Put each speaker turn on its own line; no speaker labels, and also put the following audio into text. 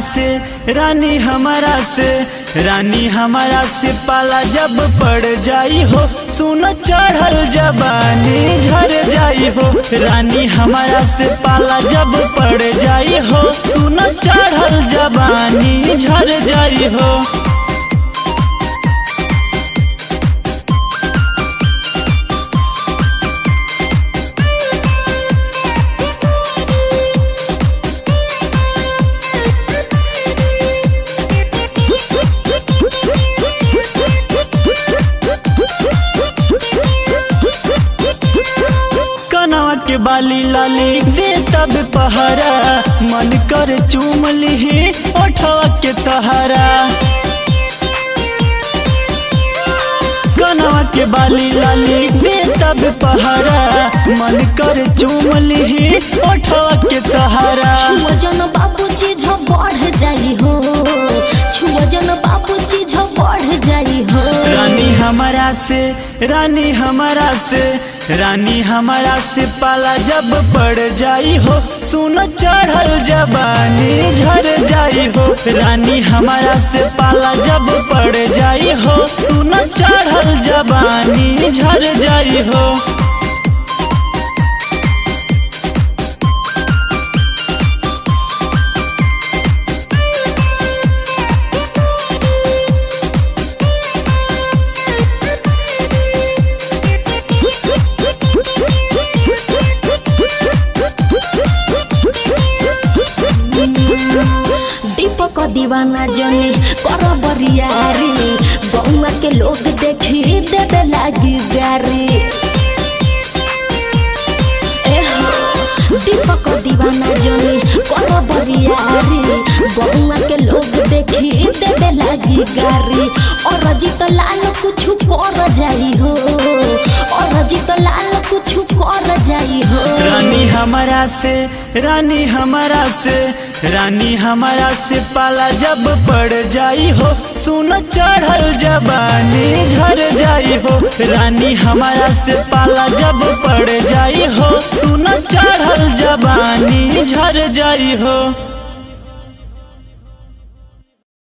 से रानी हमारा से रानी हमारा से पाला जब पड़ जाई हो सुन चढ़ल जबानी झर जाई हो। रानी हमारा से पाला जब पड़ जाई हो सुन चढ़ल जबानी झर जाई हो। के बाली लाली दे तब पहरा मन कर चूम ली ओठवा के तहरा। कनवा के बाली लाली दे तब पहरा मन कर चूम ली ओठवा के तहरा।
छुआ जन बाबू चीज बढ़ जाई हो छुआ जन बाबू चीज बढ़ जाई हो।
रानी हमारा से रानी हमारा से रानी हमारा से पाला जब पड़ जाई हो सुन चढ़ल जबानी झर जाई हो। रानी हमारा से पाला जब पड़ जाई हो सुन चढ़ल जबानी झर जाई हो।
दीपक दीवाना जनी कर बरियारी गौवा के लोग देखी देवे लागी गारी। दीपक दीवाना जनी कर बरियारी गौवा के लोग देखी देवे लागी गारी। और जीत लाल कुछ कर जाई हो और जीत लाल कुछ कर जाई हो।
रानी हमारा से रानी हमारा से रानी हमारा से पाला जब पड़ जाई हो सुन चढ़ल जबानी झर जाई हो। रानी हमारा से पाला जब पड़ जाई हो सुन चढ़ल जबानी झर जाई हो।